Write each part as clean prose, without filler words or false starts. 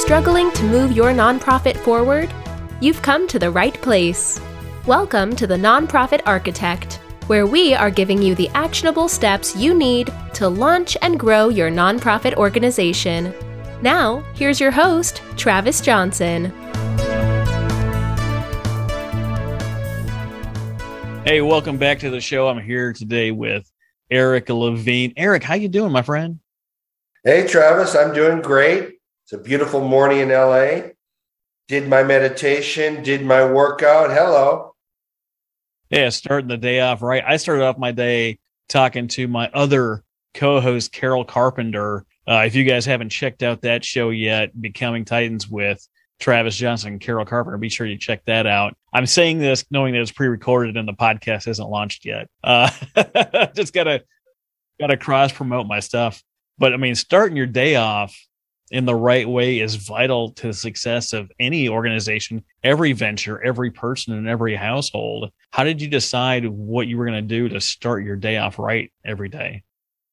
struggling to move your nonprofit forward? You've come to the right place. Welcome to the Nonprofit Architect, where we are giving you the actionable steps you need to launch and grow your nonprofit organization. Now, here's your host, Travis Johnson. Hey, welcome back to the show. I'm here today with Eric Levine. Eric, how you doing, my friend? Hey, Travis, I'm doing great. It's a beautiful morning in LA. Did my meditation, did my workout. Hello. Yeah, starting the day off right. I started off my day talking to my other co-host, Carol Carpenter. If you guys haven't checked out that show yet, Becoming Titans with Travis Johnson and Carol Carpenter, be sure you check that out. I'm saying this knowing that it's pre-recorded and the podcast hasn't launched yet. Just gotta cross-promote my stuff. But I mean, starting your day off in the right way is vital to the success of any organization, every venture, every person, and every household. How did you decide what you were going to do to start your day off right every day?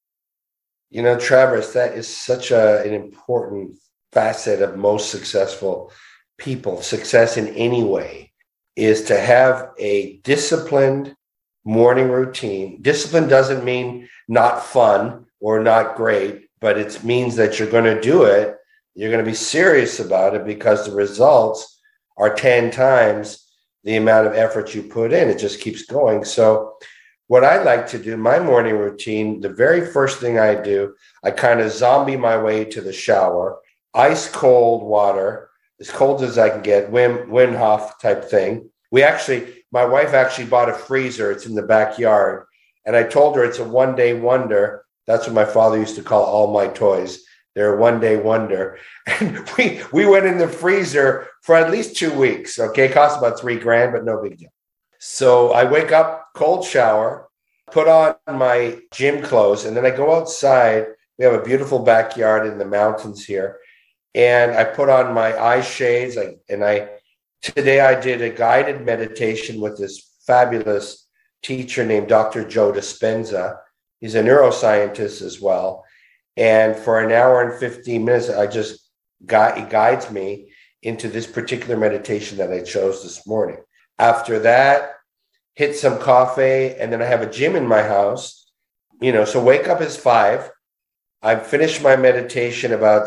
You know, Travis, that is such an important facet of most successful people. Success in any way is to have a disciplined morning routine. Discipline doesn't mean not fun or not great, but it means that you're going to do it. You're going to be serious about it because the results are 10 times the amount of effort you put in. It just keeps going. So what I like to do, my morning routine, the very first thing I do, I kind of zombie my way to the shower, ice cold water, as cold as I can get, Wim Hof type thing. My wife actually bought a freezer. It's in the backyard. And I told her it's a one-day wonder. That's what my father used to call all my toys. They're a one-day wonder. And we went in the freezer for at least 2 weeks. Okay, it cost about $3,000, but no big deal. So I wake up, cold shower, put on my gym clothes, and then I go outside. We have a beautiful backyard in the mountains here. And I put on my eye shades. Today I did a guided meditation with this fabulous teacher named Dr. Joe Dispenza. He's a neuroscientist as well. And for an hour and 15 minutes, he guides me into this particular meditation that I chose this morning. After that, hit some coffee, and then I have a gym in my house. So wake up is 5. I finish my meditation about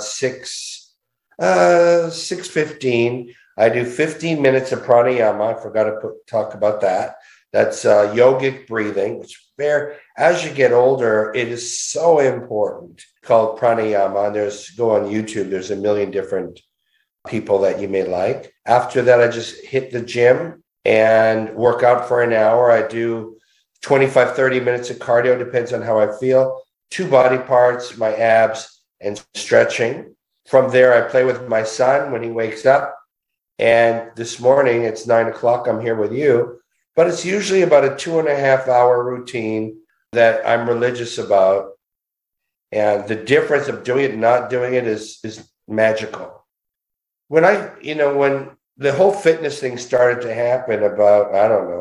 6:15. I do 15 minutes of pranayama. I forgot to talk about that. That's yogic breathing, which as you get older, it is so important, called pranayama. Go on YouTube. There's a million different people that you may like. After that, I just hit the gym and work out for an hour. I do 25, 30 minutes of cardio, depends on how I feel. 2 body parts, my abs, and stretching. From there, I play with my son when he wakes up. And this morning, it's 9 o'clock. I'm here with you. But it's usually about a 2.5-hour routine that I'm religious about. And the difference of doing it and not doing it is magical. When the whole fitness thing started to happen about,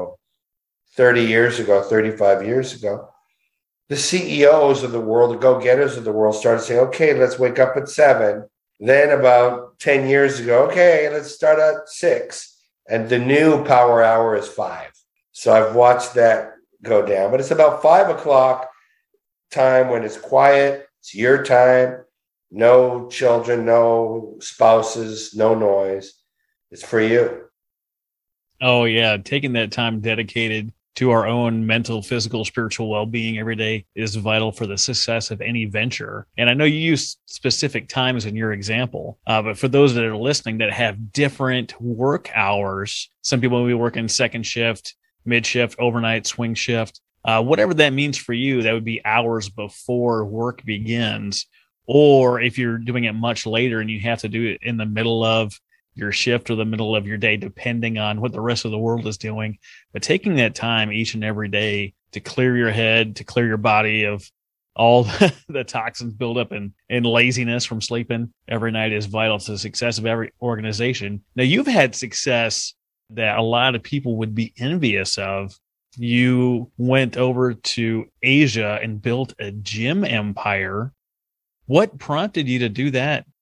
30 years ago, 35 years ago, the CEOs of the world, the go-getters of the world started saying, okay, let's wake up at 7. Then about 10 years ago, okay, let's start at 6. And the new power hour is 5. So I've watched that go down. But it's about 5 o'clock time when it's quiet. It's your time. No children, no spouses, no noise. It's for you. Oh, yeah. Taking that time dedicated to our own mental, physical, spiritual well-being every day is vital for the success of any venture. And I know you use specific times in your example, but for those that are listening that have different work hours, some people will be working second shift, mid shift, overnight, swing shift, whatever that means for you, that would be hours before work begins. Or if you're doing it much later and you have to do it in the middle of your shift or the middle of your day, depending on what the rest of the world is doing. But taking that time each and every day to clear your head, to clear your body of all the toxins build up and laziness from sleeping every night is vital to the success of every organization. Now, you've had success that a lot of people would be envious of. You went over to Asia and built a gym empire. What prompted you to do that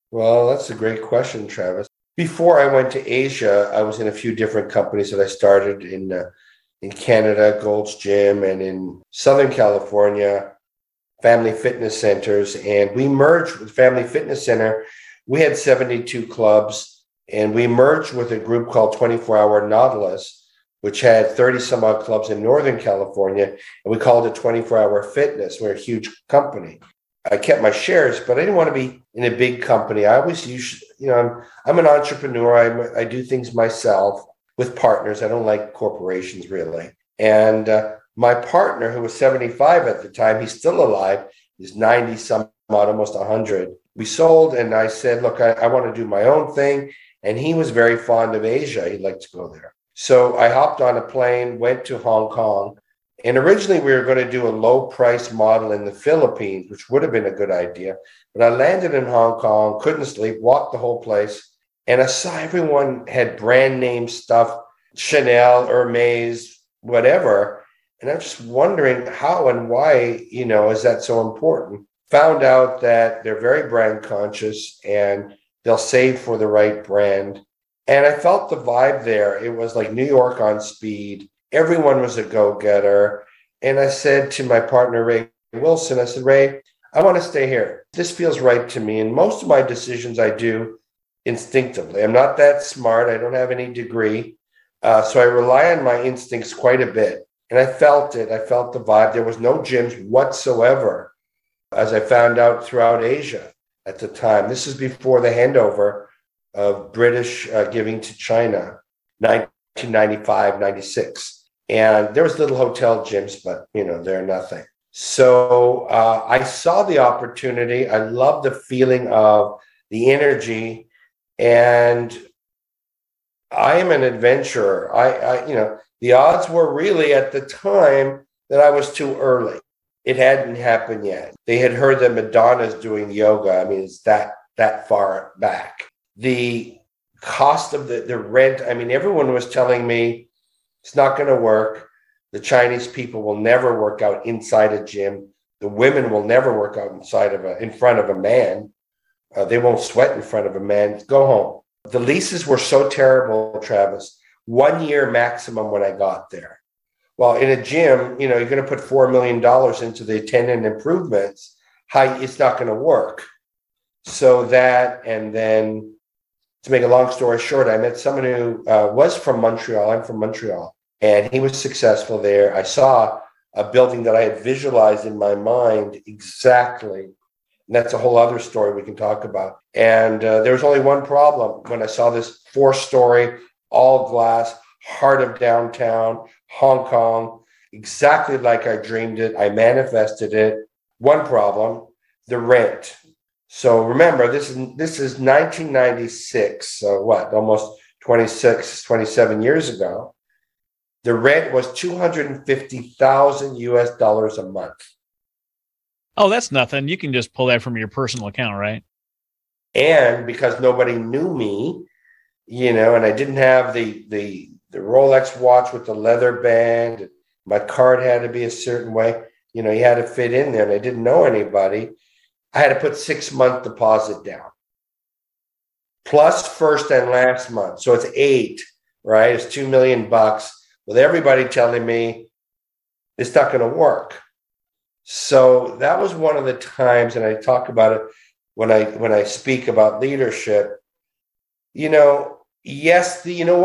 Well, that's a great question, Travis. Before I went to Asia, I was in a few different companies that I started in Canada, Gold's Gym, and in Southern California, Family Fitness Centers. And we merged with Family Fitness Center. We had 72 clubs, and we merged with a group called 24 Hour Nautilus, which had 30 some odd clubs in Northern California. And we called it 24 Hour Fitness. We're a huge company. I kept my shares, but I didn't want to be in a big company. I always use, I'm an entrepreneur. I do things myself with partners. I don't like corporations really. And my partner, who was 75 at the time, he's still alive. He's 90 some odd, almost 100. We sold, and I said, look, I want to do my own thing. And he was very fond of Asia. He'd like to go there. So I hopped on a plane, went to Hong Kong. And originally we were going to do a low price model in the Philippines, which would have been a good idea. But I landed in Hong Kong, couldn't sleep, walked the whole place. And I saw everyone had brand name stuff, Chanel, Hermes, whatever. And I'm just wondering how and why, is that so important? Found out that they're very brand conscious and they'll save for the right brand. And I felt the vibe there. It was like New York on speed. Everyone was a go-getter. And I said to my partner, Ray Wilson, I said, Ray, I want to stay here. This feels right to me. And most of my decisions I do instinctively. I'm not that smart. I don't have any degree. So I rely on my instincts quite a bit. And I felt it. I felt the vibe. There was no gyms whatsoever, as I found out throughout Asia at the time. This is before the handover of British giving to China, 1995, 96. And there was little hotel gyms, but, they're nothing. So I saw the opportunity. I loved the feeling of the energy. And I am an adventurer. The odds were really at the time that I was too early. It hadn't happened yet. They had heard that Madonna's doing yoga. I mean, it's that far back. The cost of the rent, everyone was telling me it's not going to work. The Chinese people will never work out inside a gym. The women will never work out in front of a man. They won't sweat in front of a man. Go home. The leases were so terrible, Travis. 1 year maximum when I got there. Well, in a gym, you're going to put $4 million into the attendant improvements. It's not going to work. So that, and then to make a long story short, I met someone who was from Montreal. I'm from Montreal. And he was successful there. I saw a building that I had visualized in my mind exactly. And that's a whole other story we can talk about. And there was only one problem when I saw this 4-story, all glass, heart of downtown, Hong Kong, exactly like I dreamed it. I manifested it. One problem, the rent. So remember, this is 1996. So what, almost 27 years ago. The rent was $250,000 US a month. Oh, that's nothing. You can just pull that from your personal account, right? And because nobody knew me, and I didn't have the Rolex watch with the leather band, my card had to be a certain way. You had to fit in there, and I didn't know anybody. I had to put 6-month deposit down, plus first and last month. So it's 8, right? It's $2 million with everybody telling me it's not going to work. So that was one of the times, and I talk about it when I speak about leadership. Yes,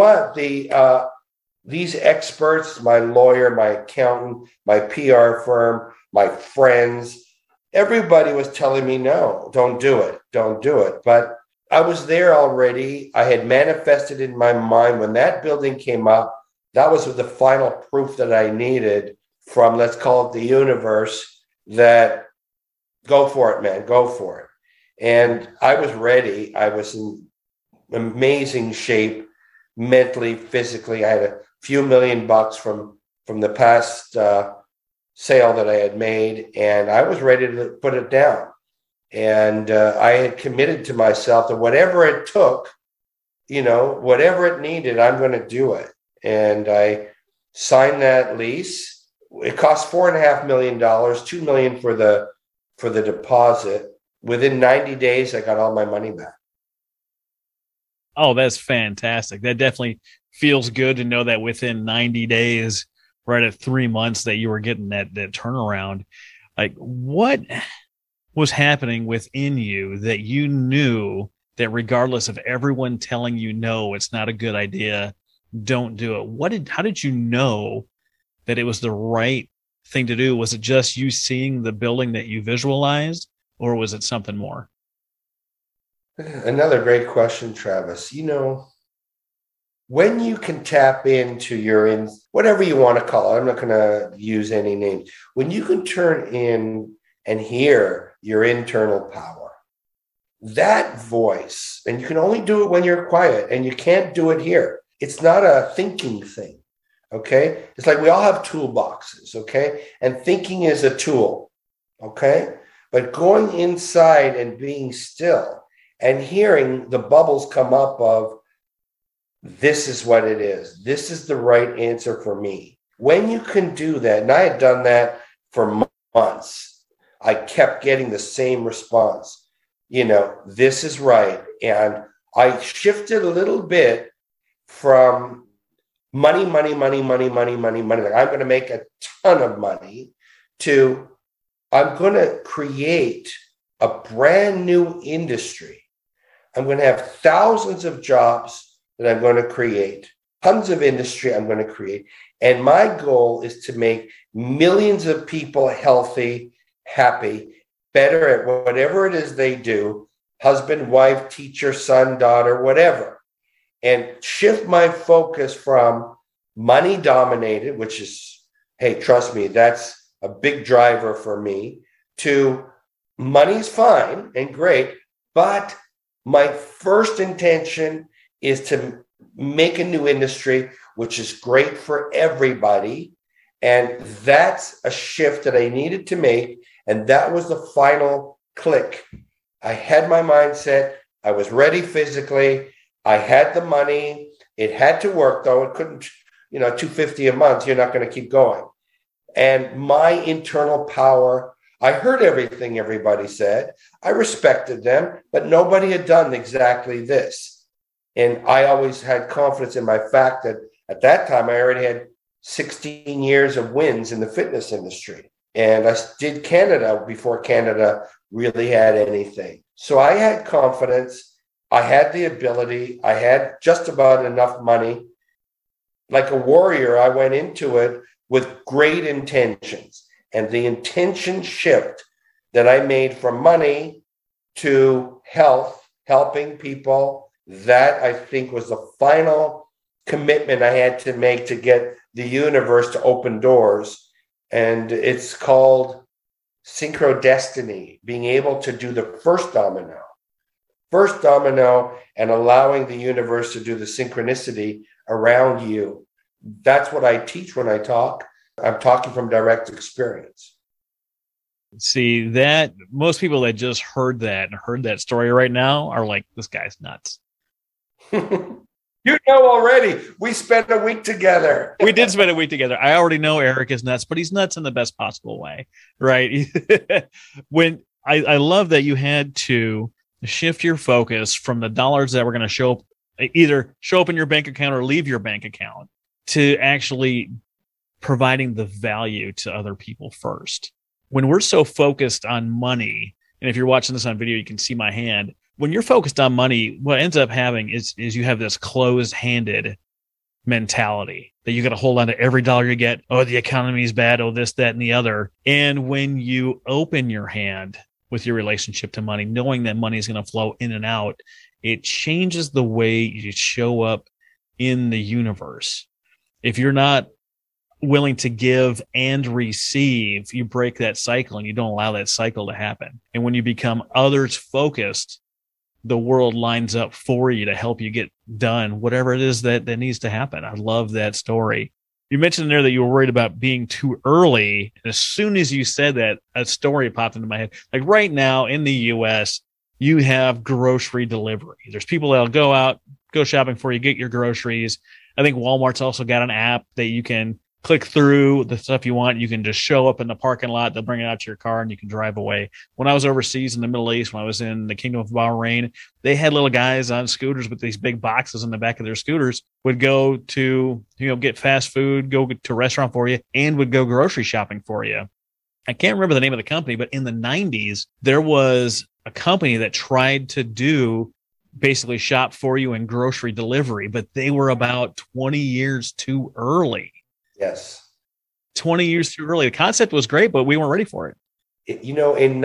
these experts, my lawyer, my accountant, my PR firm, my friends, everybody was telling me, no, don't do it. But I was there already. I had manifested in my mind when that building came up. That was the final proof that I needed from, let's call it the universe, that go for it, man, go for it. And I was ready. I was in amazing shape, mentally, physically. I had a few $1 million from the past sale that I had made, and I was ready to put it down. And I had committed to myself that whatever it took, whatever it needed, I'm going to do it. And I signed that lease. It cost $4.5 million, $2 million for the deposit. within 90 days, I got all my money back. Oh, that's fantastic. That definitely feels good to know that within 90 days, right at 3 months, that you were getting that turnaround. Like, what was happening within you that you knew that regardless of everyone telling you, no, it's not a good idea, don't do it? How did you know that it was the right thing to do? Was it just you seeing the building that you visualized, or was it something more? Another great question, Travis. When you can tap into whatever you want to call it, I'm not going to use any names. When you can turn in and hear your internal power, that voice, and you can only do it when you're quiet, and you can't do it here. It's not a thinking thing. Okay. It's like we all have toolboxes. Okay. And thinking is a tool. Okay. But going inside and being still and hearing the bubbles come up of, this is what it is. This is the right answer for me. When you can do that, and I had done that for months, I kept getting the same response. This is right. And I shifted a little bit from money. Like, I'm going to make a ton of money to I'm going to create a brand new industry. I'm going to have thousands of jobs that I'm going to create, tons of industry I'm going to create. And my goal is to make millions of people healthy, happy, better at whatever it is they do, husband, wife, teacher, son, daughter, whatever. And shift my focus from money dominated, which is, hey, trust me, that's a big driver for me, to money's fine and great, but my first intention is to make a new industry, which is great for everybody. And that's a shift that I needed to make. And that was the final click. I had my mindset. I was ready physically. I had the money. It had to work, though. It couldn't, $250 a month, you're not going to keep going. And my internal power, I heard everything everybody said. I respected them, but nobody had done exactly this. And I always had confidence in my fact that at that time, I already had 16 years of wins in the fitness industry. And I did Canada before Canada really had anything. So I had confidence. I had the ability. I had just about enough money. Like a warrior, I went into it with great intentions. And the intention shift that I made from money to health, helping people, that I think was the final commitment I had to make to get the universe to open doors. And it's called synchrodestiny, being able to do the first domino, and allowing the universe to do the synchronicity around you. That's what I teach when I talk. I'm talking from direct experience. See, that most people that just heard that story right now are like, this guy's nuts. Already, we spent a week together. We did spend a week together. I already know Eric is nuts, but he's nuts in the best possible way, right? When I love that you had to shift your focus from the dollars that were going to either show up in your bank account or leave your bank account, to actually providing the value to other people first. When we're so focused on money, and if you're watching this on video, you can see my hand. When you're focused on money, what ends up having is you have this closed-handed mentality that you got to hold on to every dollar you get. Oh, the economy is bad. Oh, this, that, and the other. And when you open your hand with your relationship to money, knowing that money is going to flow in and out, it changes the way you show up in the universe. If you're not willing to give and receive, you break that cycle and you don't allow that cycle to happen. And when you become others focused, the world lines up for you to help you get done whatever it is that needs to happen. I love that story. You mentioned there that you were worried about being too early. And as soon as you said that, a story popped into my head. Like right now in the US, you have grocery delivery. There's people that'll go out, go shopping for you, get your groceries. I think Walmart's also got an app that you can click through the stuff you want. You can just show up in the parking lot. They'll bring it out to your car and you can drive away. When I was overseas in the Middle East, when I was in the Kingdom of Bahrain, they had little guys on scooters with these big boxes in the back of their scooters, would go to, get fast food, go to a restaurant for you, and would go grocery shopping for you. I can't remember the name of the company, but in the 90s, there was a company that tried to do basically shop for you and grocery delivery, but they were about 20 years too early. Yes. 20 years too early. The concept was great, but we weren't ready for it. In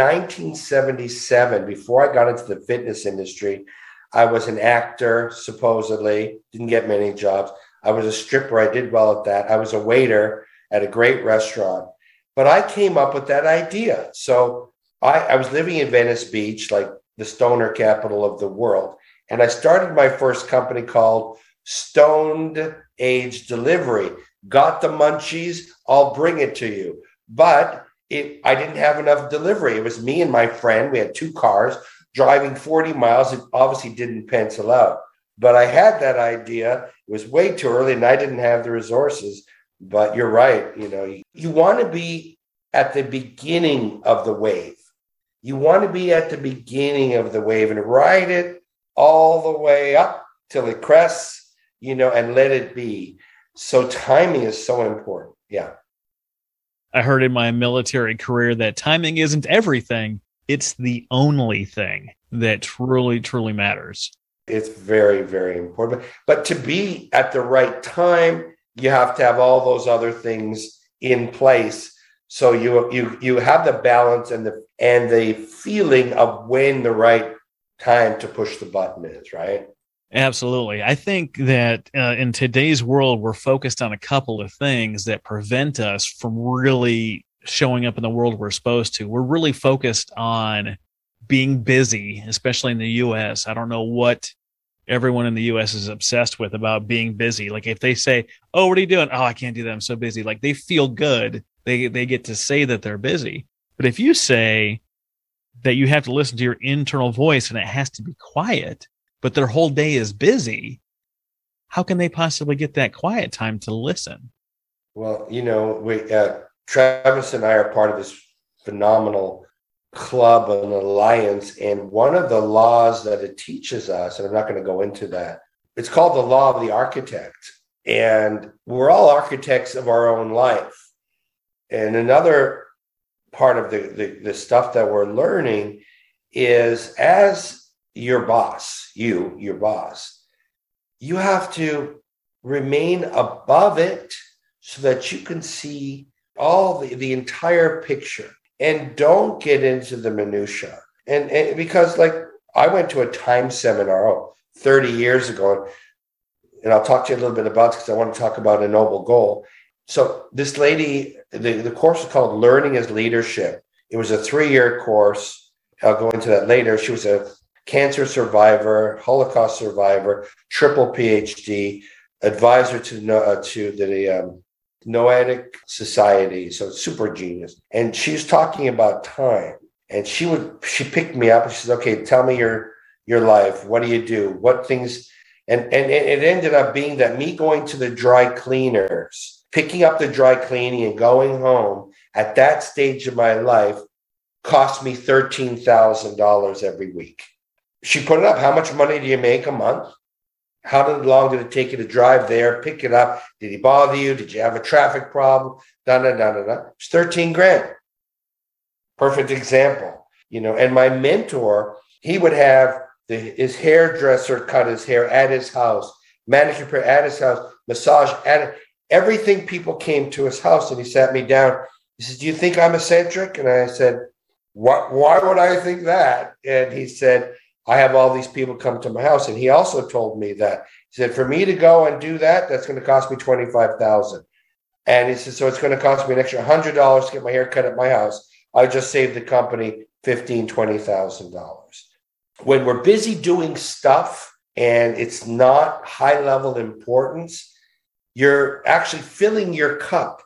1977, before I got into the fitness industry, I was an actor, supposedly, didn't get many jobs. I was a stripper. I did well at that. I was a waiter at a great restaurant, but I came up with that idea. So I was living in Venice Beach, like the stoner capital of the world. And I started my first company called Stoned Age Delivery. Got the munchies, I'll bring it to you. But I didn't have enough delivery. It was me and my friend. We had 2 cars driving 40 miles. It obviously didn't pencil out. But I had that idea. It was way too early and I didn't have the resources. But you're right. You want to be at the beginning of the wave. You want to be at the beginning of the wave and ride it all the way up till it crests, and let it be. So timing is so important. Yeah. I heard in my military career that timing isn't everything. It's the only thing that truly, truly matters. It's very, very important. But to be at the right time, you have to have all those other things in place. So you have the balance and the feeling of when the right time to push the button is, right? Absolutely. I think that in today's world, we're focused on a couple of things that prevent us from really showing up in the world we're supposed to. We're really focused on being busy, especially in the U.S. I don't know what everyone in the U.S. is obsessed with about being busy. Like if they say, "Oh, what are you doing?" "Oh, I can't do that. I'm so busy." Like they feel good. They get to say that they're busy. But if you say that you have to listen to your internal voice and it has to be quiet, but their whole day is busy, how can they possibly get that quiet time to listen? Well, Travis and I are part of this phenomenal club, an alliance, and one of the laws that it teaches us, and I'm not going to go into that, it's called the law of the architect. And we're all architects of our own life. And another part of the stuff that we're learning is as your boss, your boss, you have to remain above it so that you can see all the entire picture and don't get into the minutia. And because like I went to a time seminar 30 years ago, and I'll talk to you a little bit about this because I want to talk about a noble goal. So this lady, the course was called Learning as Leadership. It was a 3-year course. I'll go into that later. She was a cancer survivor, Holocaust survivor, triple PhD, advisor to the Noetic Society, so super genius. And she was talking about time. And she picked me up and she said, "Okay, tell me your life. What do you do? What things?" And it ended up being that me going to the dry cleaners, picking up the dry cleaning and going home at that stage of my life cost me $13,000 every week. She put it up. How much money do you make a month? How long did it take you to drive there, pick it up? Did he bother you? Did you have a traffic problem? It's 13 grand. Perfect example, and my mentor, he would have his hairdresser cut his hair at his house, manicure at his house, massage everything. People came to his house and he sat me down. He says, "Do you think I'm eccentric?" And I said, why would I think that? And he said, "I have all these people come to my house." And he also told me that. He said, "For me to go and do that, that's going to cost me $25,000. And he said, "So it's going to cost me an extra $100 to get my hair cut at my house. I just saved the company $15,000, $20,000. When we're busy doing stuff and it's not high level importance, you're actually filling your cup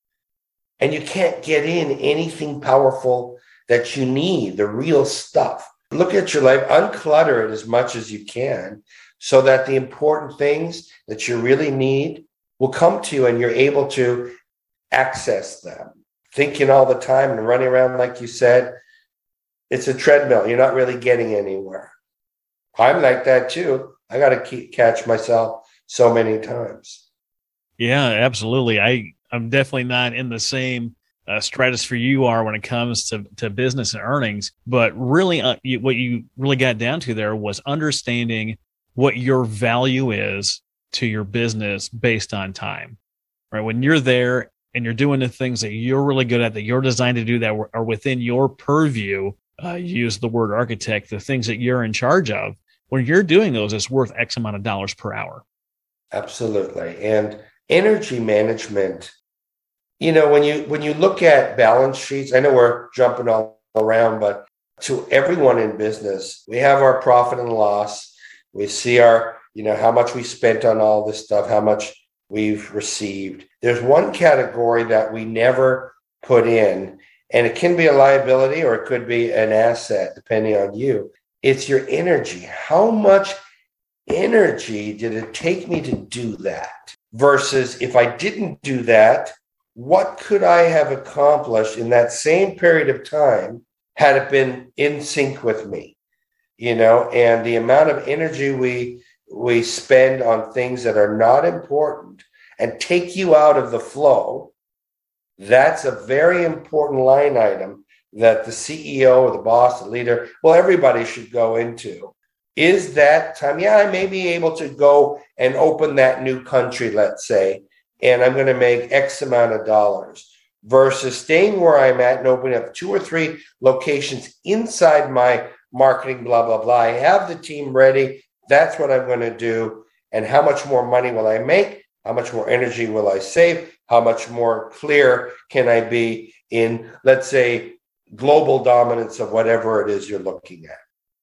and you can't get in anything powerful that you need, the real stuff. Look at your life, unclutter it as much as you can so that the important things that you really need will come to you and you're able to access them. Thinking all the time and running around, like you said, it's a treadmill. You're not really getting anywhere. I'm like that too. I got to catch myself so many times. Yeah, absolutely. I'm definitely not in the same stratosphere you are when it comes to business and earnings, but really what you really got down to there was understanding what your value is to your business based on time, right? When you're there and you're doing the things that you're really good at, that you're designed to do, that are within your purview, use the word architect, the things that you're in charge of, when you're doing those, it's worth X amount of dollars per hour. Absolutely. And energy management, when you look at balance sheets, I know we're jumping all around, but to everyone in business, we have our profit and loss. We see our, how much we spent on all this stuff, how much we've received. There's one category that we never put in, and it can be a liability or it could be an asset, depending on you. It's your energy. How much energy did it take me to do that? Versus if I didn't do that, what could I have accomplished in that same period of time had it been in sync with me? And the amount of energy we spend on things that are not important and take you out of the flow, that's a very important line item that the CEO or the boss, the leader, everybody should go into. Is that time? Yeah, I may be able to go and open that new country, let's say, and I'm going to make X amount of dollars versus staying where I'm at and opening up 2 or 3 locations inside my marketing, blah, blah, blah. I have the team ready. That's what I'm going to do. And how much more money will I make? How much more energy will I save? How much more clear can I be in, let's say, global dominance of whatever it is you're looking at?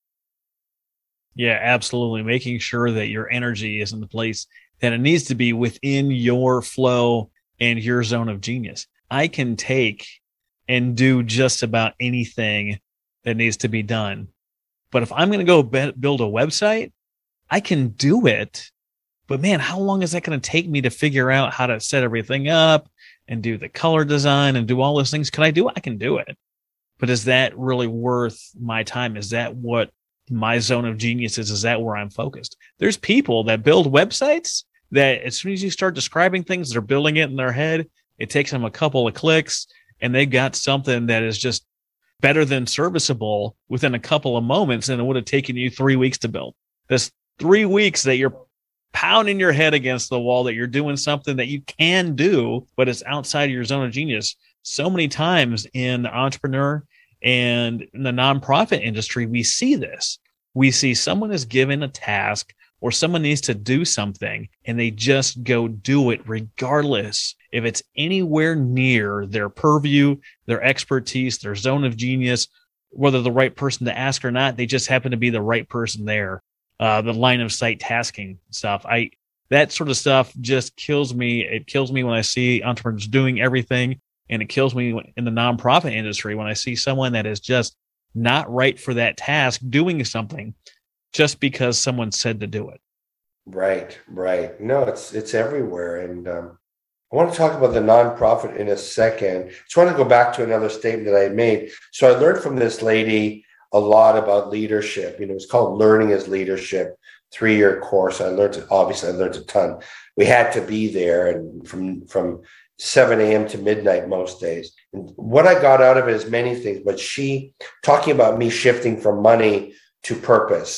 Yeah, absolutely. Making sure that your energy is in the place that it needs to be within your flow and your zone of genius. I can take and do just about anything that needs to be done. But if I'm going to go build a website, I can do it. But man, how long is that going to take me to figure out how to set everything up and do the color design and do all those things? Can I do it? I can do it. But is that really worth my time? Is that what my zone of genius is? Is that where I'm focused? There's people that build websites that as soon as you start describing things, they're building it in their head. It takes them a couple of clicks and they got something that is just better than serviceable within a couple of moments. And it would have taken you 3 weeks to build. This 3 weeks that you're pounding your head against the wall, that you're doing something that you can do, but it's outside of your zone of genius. So many times in the entrepreneur and in the nonprofit industry, we see this. We see someone is given a task or someone needs to do something and they just go do it regardless if it's anywhere near their purview, their expertise, their zone of genius, whether the right person to ask or not. They just happen to be the right person there. The line of sight tasking stuff. That sort of stuff just kills me. It kills me when I see entrepreneurs doing everything. And it kills me in the nonprofit industry when I see someone that is just not right for that task doing something just because someone said to do it. Right. No, it's everywhere. And I want to talk about the nonprofit in a second. Just want to go back to another statement that I made. So I learned from this lady a lot about leadership. It's called Learning as Leadership, 3-year course. I learned a ton. We had to be there, and from 7 a.m. to midnight most days. And what I got out of it is many things, but she talking about me shifting from money to purpose,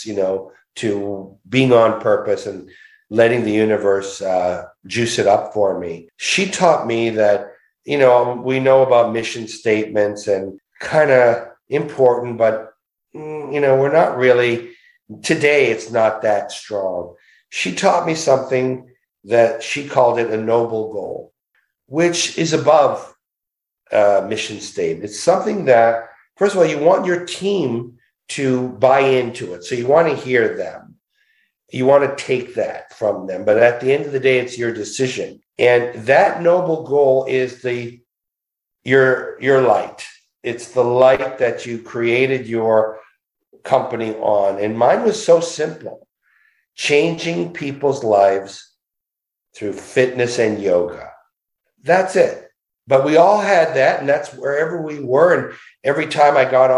to being on purpose and letting the universe juice it up for me. She taught me that, we know about mission statements and kind of important, but, we're not really, today it's not that strong. She taught me something that she called it a noble goal, which is above mission statement. It's something that, first of all, you want your team to buy into it. So you want to hear them. You want to take that from them. But at the end of the day, it's your decision. And that noble goal is your light. It's the light that you created your company on. And mine was so simple: changing people's lives through fitness and yoga. That's it. But we all had that, and that's wherever we were. And every time I got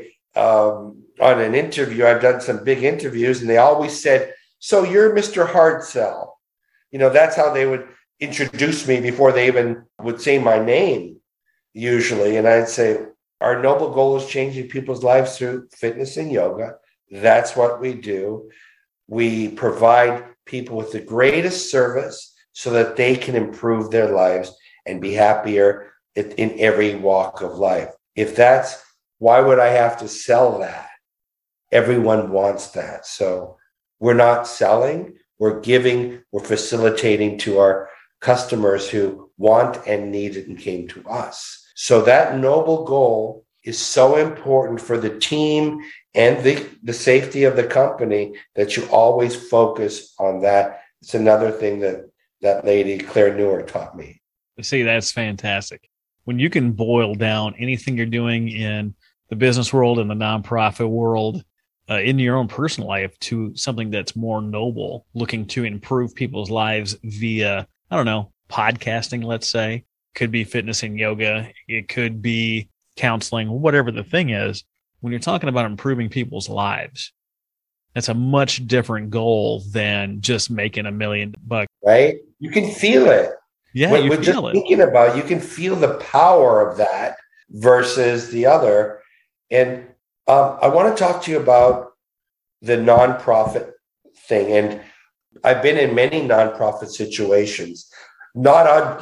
on an interview, I've done some big interviews, and they always said, "So you're Mr. Hard Sell." That's how they would introduce me before they even would say my name, usually. And I'd say, our noble goal is changing people's lives through fitness and yoga. That's what we do. We provide people with the greatest service so that they can improve their lives and be happier in every walk of life. Why would I have to sell that? Everyone wants that. So we're not selling, we're giving, we're facilitating to our customers who want and need it and came to us. So that noble goal is so important for the team and the safety of the company that you always focus on that. It's another thing that lady, Claire Newer, taught me. See, that's fantastic. When you can boil down anything you're doing in the business world and the nonprofit world, in your own personal life to something that's more noble, looking to improve people's lives via, I don't know, podcasting, let's say, could be fitness and yoga. It could be counseling, whatever the thing is. When you're talking about improving people's lives, that's a much different goal than just making $1 million. Right? You can feel it. Yeah, you feel just it. Thinking about it, you can feel the power of that versus the other. And I want to talk to you about the nonprofit thing. And I've been in many nonprofit situations, not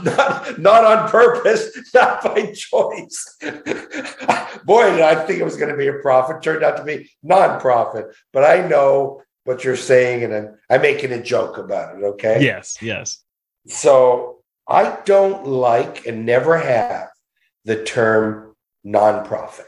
on purpose, not by choice. Boy, did I think it was going to be a profit. Turned out to be nonprofit. But I know what you're saying, and I'm making a joke about it, okay? Yes. So I don't like and never have the term nonprofit.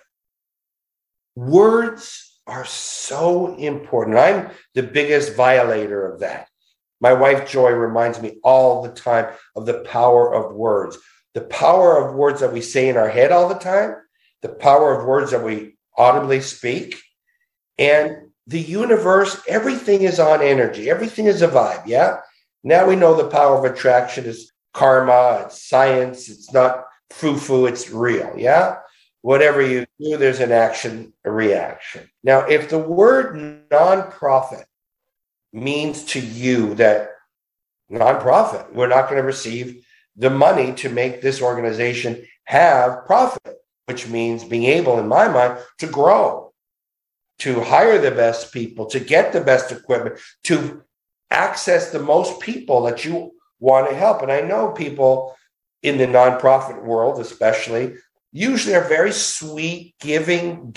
Words are so important. I'm the biggest violator of that. My wife, Joy, reminds me all the time of the power of words. The power of words that we say in our head all the time, the power of words that we audibly speak, and the universe, everything is on energy. Everything is a vibe, yeah? Now we know the power of attraction is karma, it's science, it's not foo-foo, it's real, yeah? Whatever you do, there's an action, a reaction. Now, if the word nonprofit means to you that nonprofit, we're not going to receive the money to make this organization have profit, which means being able, in my mind, to grow, to hire the best people, to get the best equipment, to access the most people that you want to help. And I know people in the nonprofit world, especially, usually are very sweet, giving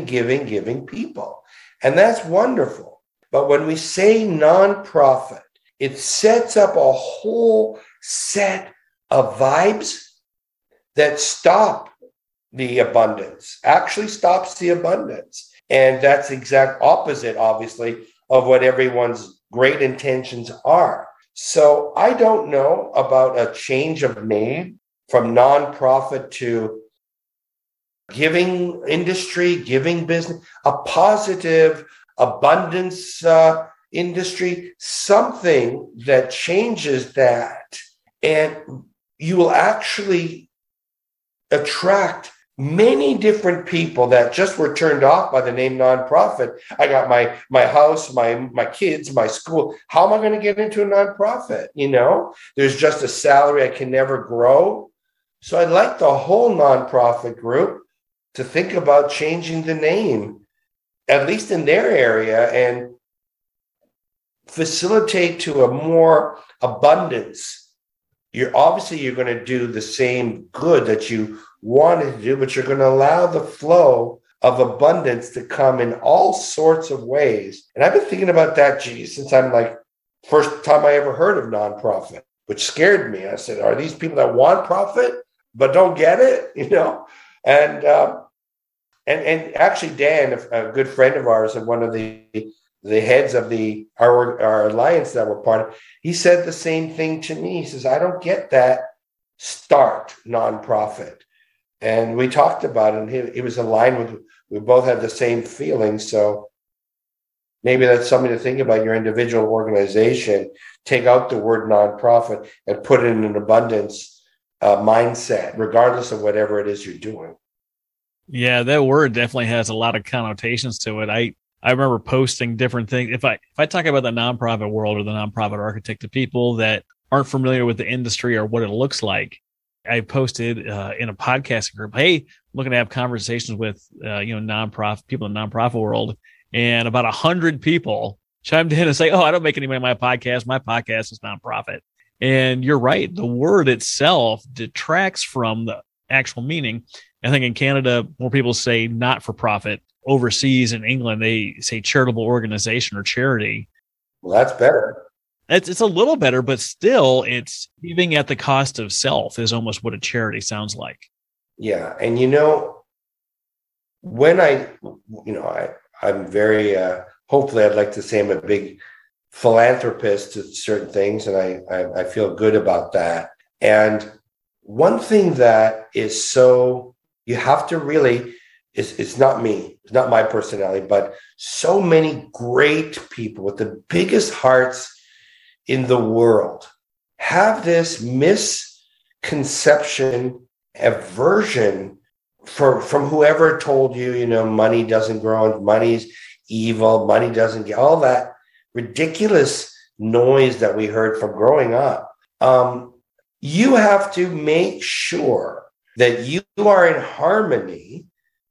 people. And that's wonderful. But when we say nonprofit, it sets up a whole set of vibes that stop the abundance, actually stops the abundance. And that's the exact opposite, obviously, of what everyone's great intentions are. So I don't know about a change of name from nonprofit to giving industry, giving business, a positive abundance industry, something that changes that. And you will actually attract many different people that just were turned off by the name nonprofit. I got my house, my kids, my school. How am I going to get into a nonprofit? There's just a salary. I can never grow. So I'd like the whole nonprofit group to think about changing the name, at least in their area, and facilitate to a more abundance. You're going to do the same good that you wanted to do, but you're going to allow the flow of abundance to come in all sorts of ways. And I've been thinking about that, since I'm first time I ever heard of nonprofit, which scared me. I said, are these people that want profit but don't get it? And actually, Dan, a good friend of ours and one of the heads of our alliance that we're part of, he said the same thing to me. He says, I don't get that start nonprofit. And we talked about it, and he was aligned with, we both had the same feeling. So maybe that's something to think about your individual organization. Take out the word nonprofit and put it in an abundance mindset, regardless of whatever it is you're doing. Yeah, that word definitely has a lot of connotations to it. I remember posting different things. If I talk about the nonprofit world or the nonprofit architect to people that aren't familiar with the industry or what it looks like, I posted in a podcast group, hey, I'm looking to have conversations with nonprofit people in the nonprofit world, and about 100 people chimed in and say, "Oh, I don't make any money on my podcast. My podcast is nonprofit." And you're right, the word itself detracts from the actual meaning. I think in Canada, more people say not for profit. Overseas in England, they say charitable organization or charity. Well, that's better. It's a little better, but still, it's giving at the cost of self is almost what a charity sounds like. Yeah, and when I'm very hopefully I'd like to say I'm a big philanthropist to certain things, and I feel good about that. And one thing that is so you have to really it's not me, it's not my personality, but so many great people with the biggest hearts in the world have this misconception, aversion from whoever told you, money doesn't grow and money's evil, money doesn't get all that ridiculous noise that we heard from growing up. You have to make sure that you are in harmony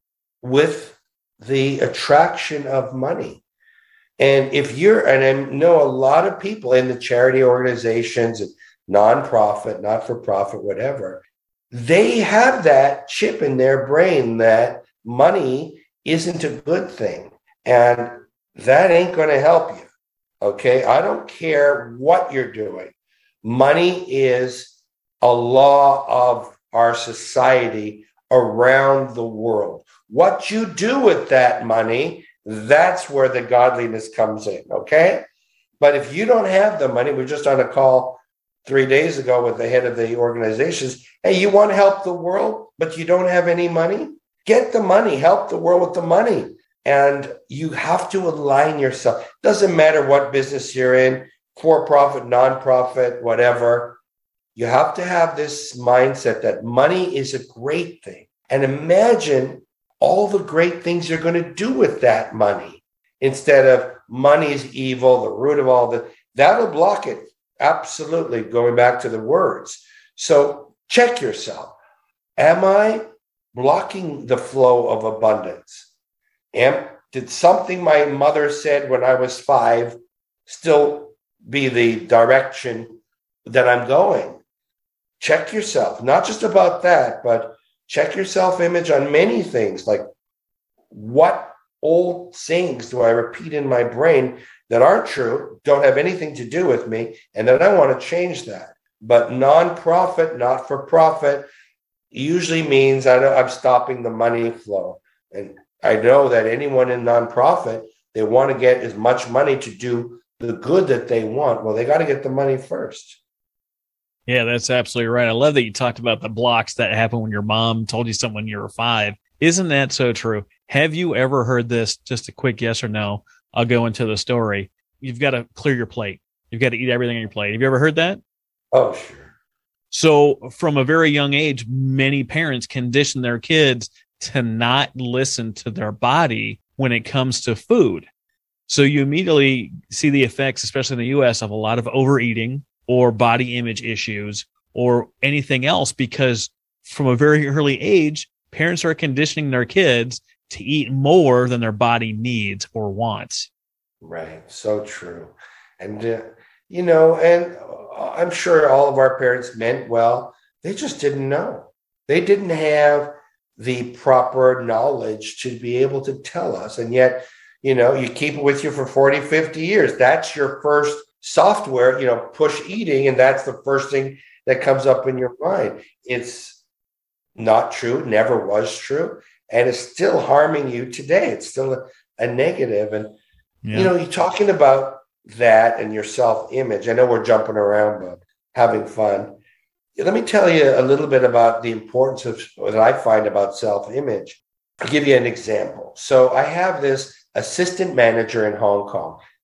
with the attraction of money. And and I know a lot of people in the charity organizations and nonprofit, not-for-profit, whatever, they have that chip in their brain that money isn't a good thing. And that ain't going to help you. Okay. I don't care what you're doing. Money is a law of our society around the world. What you do with that money, that's where the godliness comes in. Okay. But if you don't have the money, we're just on a call 3 days ago with the head of the organizations. Hey, you want to help the world, but you don't have any money? Get the money, help the world with the money. And you have to align yourself. Doesn't matter what business you're in, for-profit, non-profit, whatever. You have to have this mindset that money is a great thing. And imagine all the great things you're going to do with that money instead of money is evil, the root of all that'll block it. Absolutely. Going back to the words. So check yourself. Am I blocking the flow of abundance? Did something my mother said when I was 5 still be the direction that I'm going? Check yourself, not just about that, but check your self-image on many things. Like, what old sayings do I repeat in my brain that aren't true, don't have anything to do with me, and then I want to change that? But nonprofit, not for profit, usually means I'm stopping the money flow. And I know that anyone in nonprofit, they want to get as much money to do the good that they want. Well, they got to get the money first. Yeah, that's absolutely right. I love that you talked about the blocks that happen when your mom told you something when you were 5. Isn't that so true? Have you ever heard this? Just a quick yes or no. I'll go into the story. You've got to clear your plate. You've got to eat everything on your plate. Have you ever heard that? Oh, sure. So from a very young age, many parents condition their kids to not listen to their body when it comes to food. So you immediately see the effects, especially in the US, of a lot of overeating or body image issues or anything else, because from a very early age, parents are conditioning their kids to eat more than their body needs or wants. Right. So true. And, and I'm sure all of our parents meant well. They just didn't know. They didn't have the proper knowledge to be able to tell us. And yet, you keep it with you for 40, 50 years. That's your first software, push eating. And that's the first thing that comes up in your mind. It's not true, never was true. And it's still harming you today. It's still a negative. And, you're talking about that and your self-image. I know we're jumping around, but having fun. Let me tell you a little bit about the importance of what I find about self-image. I'll give you an example. So I have this assistant manager in Hong Kong,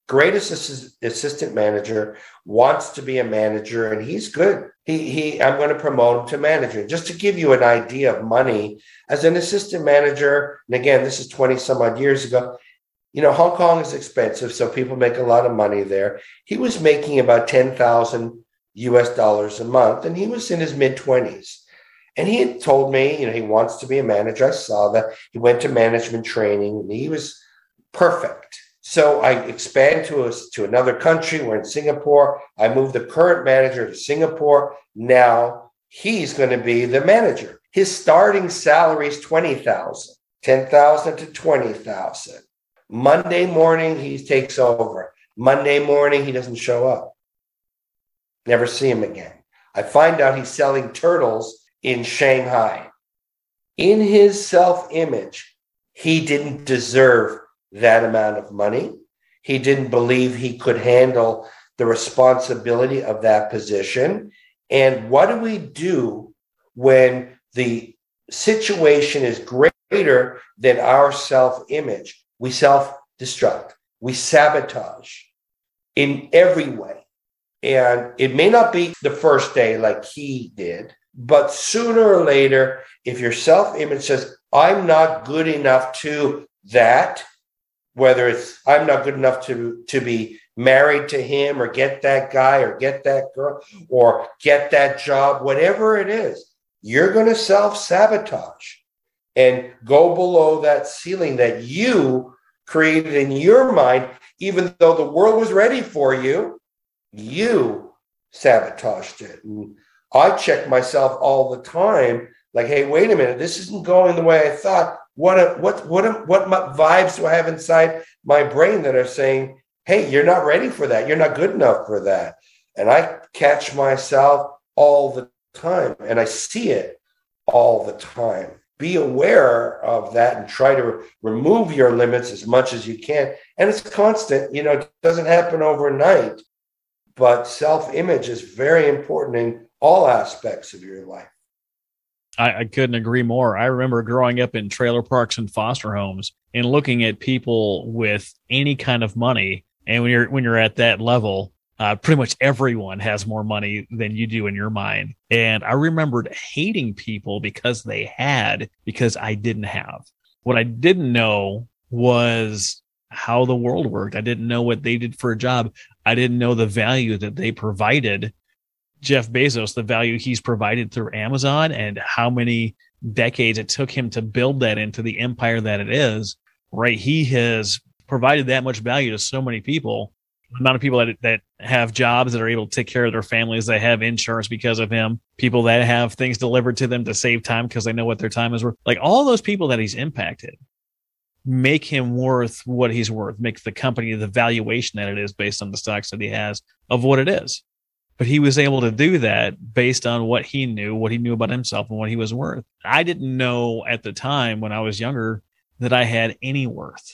great assistant manager, wants to be a manager, and he's good. I'm going to promote him to manager. Just to give you an idea of money, as an assistant manager, and again, this is 20 some odd years ago, Hong Kong is expensive, so people make a lot of money there. He was making about 10,000 US dollars a month, and he was in his mid-20s. And he had told me, he wants to be a manager. I saw that. He went to management training, and he was perfect. So I expand to another country. We're in Singapore. I moved the current manager to Singapore. Now he's going to be the manager. His starting salary is $20,000, $10,000 to $20,000. Monday morning, he takes over. Monday morning, he doesn't show up. Never see him again. I find out he's selling turtles in Shanghai. In his self-image, he didn't deserve that amount of money. He didn't believe he could handle the responsibility of that position. And what do we do when the situation is greater than our self-image? We self-destruct. We sabotage in every way. And it may not be the first day like he did, but sooner or later, if your self-image says, I'm not good enough to that, whether it's I'm not good enough to be married to him or get that guy or get that girl or get that job, whatever it is, you're going to self-sabotage and go below that ceiling that you created in your mind, even though the world was ready for you, you sabotaged it. And I check myself all the time, like, hey, wait a minute, this isn't going the way I thought. What vibes do I have inside my brain that are saying, hey, you're not ready for that. You're not good enough for that. And I catch myself all the time, and I see it all the time. Be aware of that and try to remove your limits as much as you can. And it's constant. It doesn't happen overnight, but self-image is very important in all aspects of your life. I couldn't agree more. I remember growing up in trailer parks and foster homes and looking at people with any kind of money. And when you're at that level, pretty much everyone has more money than you do in your mind. And I remembered hating people because I didn't have. What I didn't know was how the world worked. I didn't know what they did for a job. I didn't know the value that they provided. Jeff Bezos, the value he's provided through Amazon and how many decades it took him to build that into the empire that it is, right? He has provided that much value to so many people. The amount of people that have jobs that are able to take care of their families, they have insurance because of him, people that have things delivered to them to save time because they know what their time is worth. Like all those people that he's impacted make him worth what he's worth, make the company the valuation that it is based on the stocks that he has of what it is. But he was able to do that based on what he knew about himself and what he was worth. I didn't know at the time when I was younger that I had any worth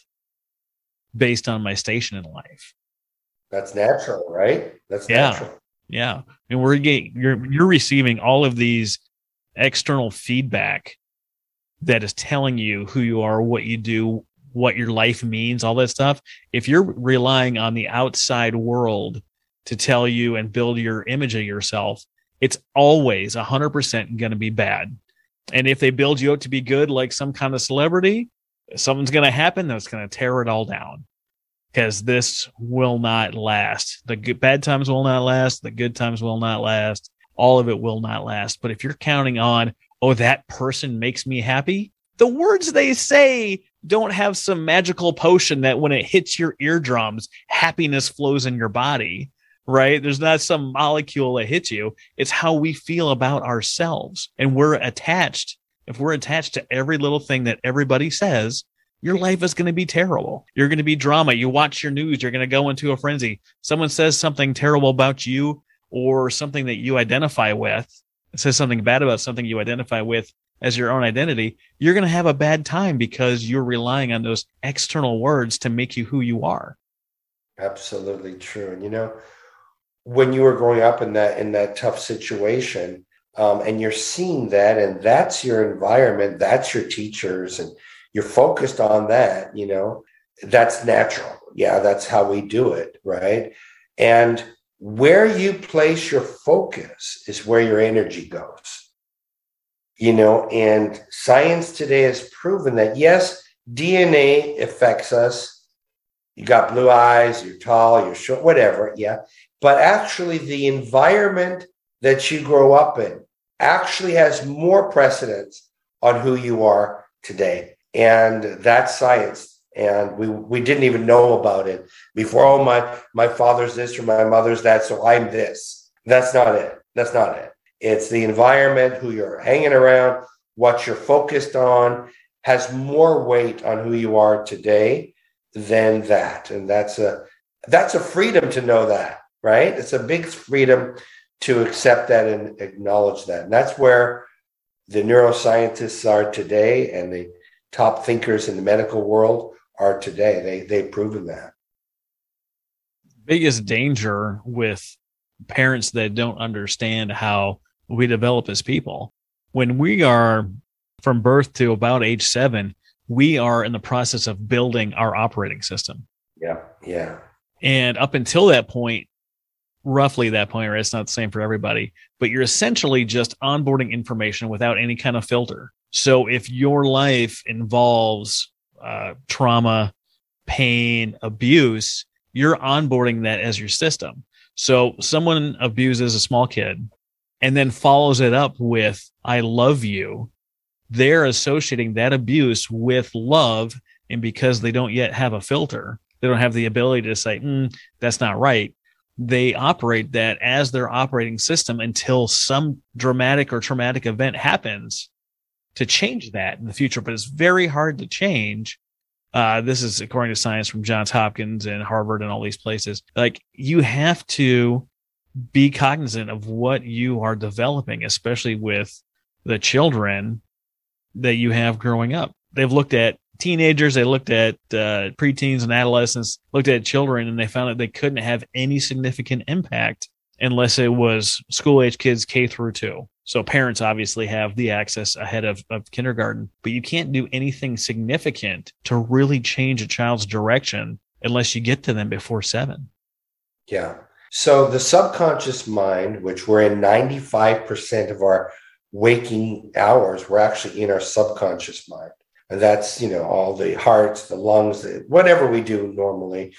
based on my station in life. That's natural, right? That's natural. Yeah. And you're receiving all of these external feedback that is telling you who you are, what you do, what your life means, all that stuff. If you're relying on the outside world to tell you and build your image of yourself, it's always 100% going to be bad. And if they build you up to be good, like some kind of celebrity, something's going to happen that's going to tear it all down, because this will not last. The bad times will not last. The good times will not last. All of it will not last. But if you're counting on, oh, that person makes me happy, the words they say don't have some magical potion that when it hits your eardrums, happiness flows in your body. Right? There's not some molecule that hits you. It's how we feel about ourselves. And if we're attached to every little thing that everybody says, your life is going to be terrible. You're going to be drama. You watch your news, you're going to go into a frenzy. Someone says something terrible about you or something that you identify with, says something bad about something you identify with as your own identity. You're going to have a bad time because you're relying on those external words to make you who you are. Absolutely true. And when you were growing up in that tough situation, and you're seeing that, and that's your environment, that's your teachers, and you're focused on that, that's natural. yeah, that's how we do it, right? And where you place your focus is where your energy goes. And science today has proven that, yes, DNA affects us. You got blue eyes, you're tall, you're short, whatever, yeah. But actually, the environment that you grow up in actually has more precedence on who you are today. And that's science. And we didn't even know about it before. Oh, my father's this or my mother's that, so I'm this. That's not it. That's not it. It's the environment, who you're hanging around, what you're focused on has more weight on who you are today than that. And that's a freedom to know that, right? It's a big freedom to accept that and acknowledge that. And that's where the neuroscientists are today, and the top thinkers in the medical world are today. They've proven that. Biggest danger with parents that don't understand how we develop as people. When we are from birth to about age 7, we are in the process of building our operating system. Yeah. And up until that point, roughly that point, right? It's not the same for everybody, but you're essentially just onboarding information without any kind of filter. So if your life involves trauma, pain, abuse, you're onboarding that as your system. So someone abuses a small kid and then follows it up with, I love you. They're associating that abuse with love. And because they don't yet have a filter, they don't have the ability to say, that's not right. They operate that as their operating system until some dramatic or traumatic event happens to change that in the future. But it's very hard to change. This is according to science from Johns Hopkins and Harvard and all these places. Like, you have to be cognizant of what you are developing, especially with the children that you have growing up. They've looked at teenagers, they looked at preteens and adolescents, looked at children, and they found that they couldn't have any significant impact unless it was school-age kids K through 2. So parents obviously have the access ahead of kindergarten, but you can't do anything significant to really change a child's direction unless you get to them before 7. Yeah. So the subconscious mind, which we're in 95% of our waking hours, we're actually in our subconscious mind. And that's, all the hearts, the lungs, whatever we do normally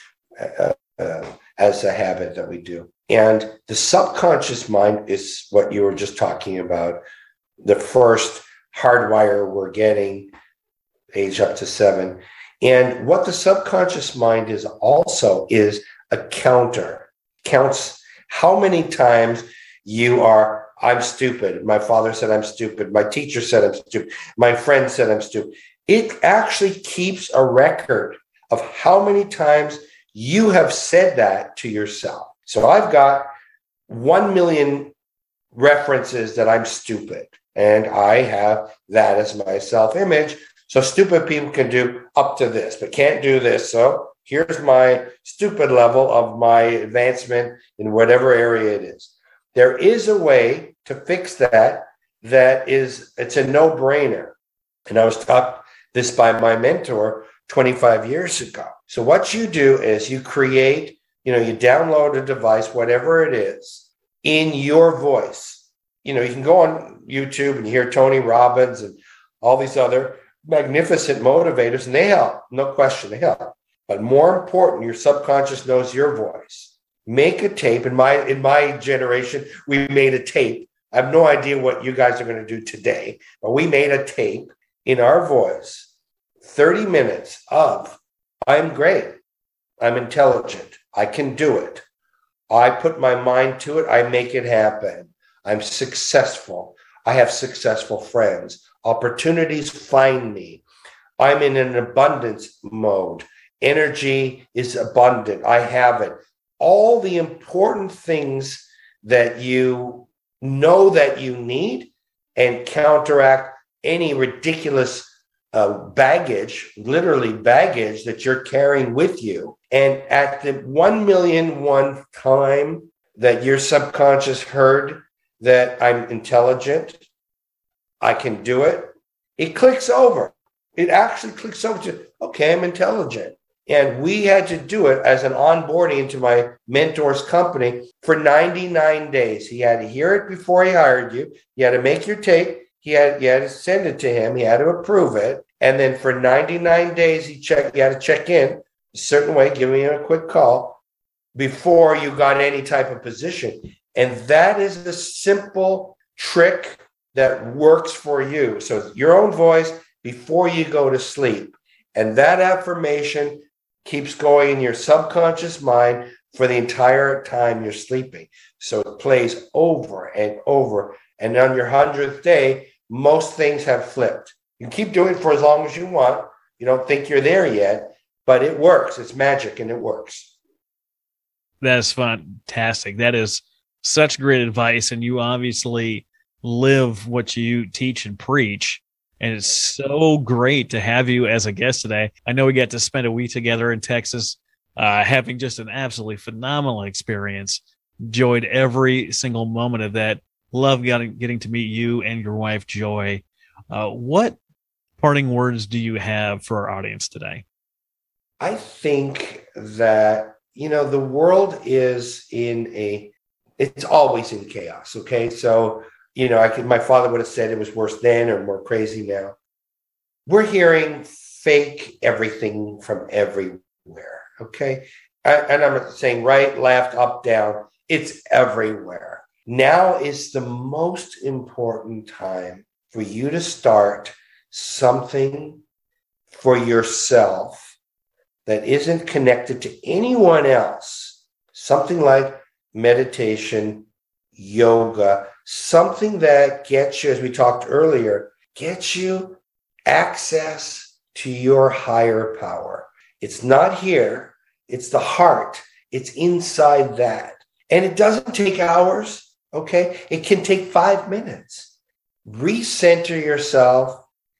as a habit that we do. And the subconscious mind is what you were just talking about, the first hardwire we're getting, age up to 7. And what the subconscious mind is also is a counter. Counts how many times you are, I'm stupid. My father said I'm stupid. My teacher said I'm stupid. My friend said I'm stupid. It actually keeps a record of how many times you have said that to yourself. So I've got 1 million references that I'm stupid, and I have that as my self-image. So stupid people can do up to this, but can't do this. So here's my stupid level of my advancement in whatever area it is. There is a way to fix that. It's a no-brainer. And I was taught this by my mentor 25 years ago. So what you do is you create, you download a device, whatever it is, in your voice. You can go on YouTube and hear Tony Robbins and all these other magnificent motivators, and they help. No question, they help. But more important, your subconscious knows your voice. Make a tape. In my generation, we made a tape. I have no idea what you guys are going to do today, but we made a tape in our voice, 30 minutes of, I'm great, I'm intelligent, I can do it, I put my mind to it, I make it happen, I'm successful, I have successful friends, opportunities find me, I'm in an abundance mode, energy is abundant, I have it. All the important things that you know that you need, and counteract any ridiculous baggage, literally baggage that you're carrying with you. And at the 1,000,001 time that your subconscious heard that I'm intelligent, I can do it, it clicks over. It actually clicks over to, okay, I'm intelligent. And we had to do it as an onboarding into my mentor's company for 99 days. He had to hear it before he hired you. You had to make your tape. You had to send it to him. He had to approve it. And then for 99 days, you had to check in a certain way, give me a quick call before you got any type of position. And that is the simple trick that works for you. So your own voice before you go to sleep. And that affirmation keeps going in your subconscious mind for the entire time you're sleeping. So it plays over and over. And on your 100th day, most things have flipped. You can keep doing it for as long as you want. You don't think you're there yet, but it works. It's magic and it works. That's fantastic. That is such great advice. And you obviously live what you teach and preach. And it's so great to have you as a guest today. I know we got to spend a week together in Texas, having just an absolutely phenomenal experience. Enjoyed every single moment of that. Love getting to meet you and your wife, Joy. What parting words do you have for our audience today? I think that, the world is it's always in chaos. Okay. So, my father would have said it was worse then or more crazy now. We're hearing fake everything from everywhere. Okay. And I'm not saying right, left, up, down. It's everywhere. Now is the most important time for you to start something for yourself that isn't connected to anyone else. Something like meditation, yoga, something that gets you, as we talked earlier, gets you access to your higher power. It's not here. It's the heart. It's inside that. And it doesn't take hours. Okay. It can take 5 minutes. Recenter yourself,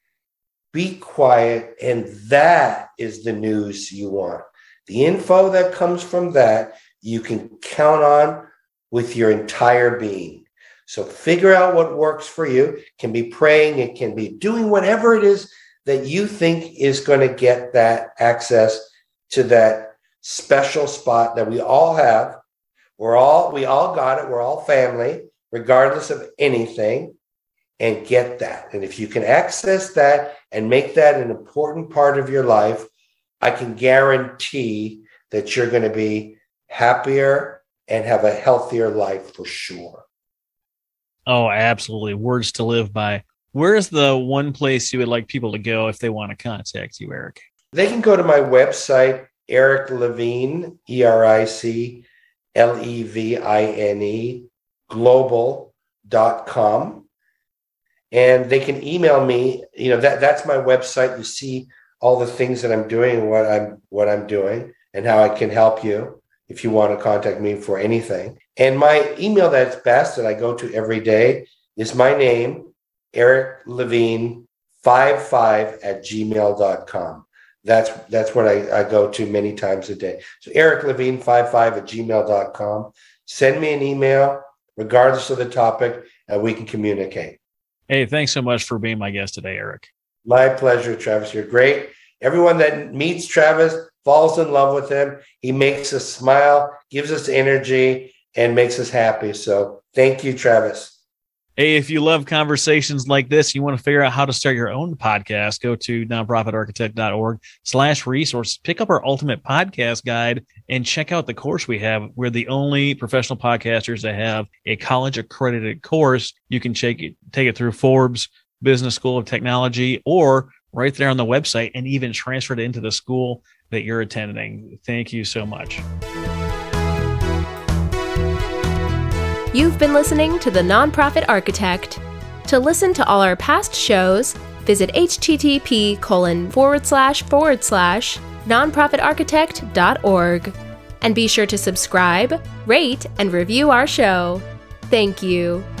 be quiet. And that is the news you want. The info that comes from that, you can count on with your entire being. So figure out what works for you. It can be praying. It can be doing whatever it is that you think is going to get that access to that special spot that we all have. We all got it. We're all family, regardless of anything, and get that. And if you can access that and make that an important part of your life, I can guarantee that you're going to be happier and have a healthier life for sure. Oh, absolutely. Words to live by. Where's the one place you would like people to go if they want to contact you, Eric? They can go to my website, Eric Levine, EricLevine, global.com. And they can email me. That's my website. You see all the things that I'm doing and what I'm doing and how I can help you if you want to contact me for anything. And my email that's best that I go to every day is my name, Eric Levine 55@gmail.com. That's what I go to many times a day. So Eric Levine 55@gmail.com. Send me an email, regardless of the topic, and we can communicate. Hey, thanks so much for being my guest today, Eric. My pleasure, Travis. You're great. Everyone that meets Travis falls in love with him. He makes us smile, gives us energy, and makes us happy. So thank you, Travis. Hey, if you love conversations like this, you want to figure out how to start your own podcast, go to nonprofitarchitect.org/resources, pick up our ultimate podcast guide and check out the course we have. We're the only professional podcasters that have a college accredited course. You can take it through Forbes Business School of Technology or right there on the website and even transfer it into the school that you're attending. Thank you so much. You've been listening to The Nonprofit Architect. To listen to all our past shows, visit http://nonprofitarchitect.org. And be sure to subscribe, rate, and review our show. Thank you.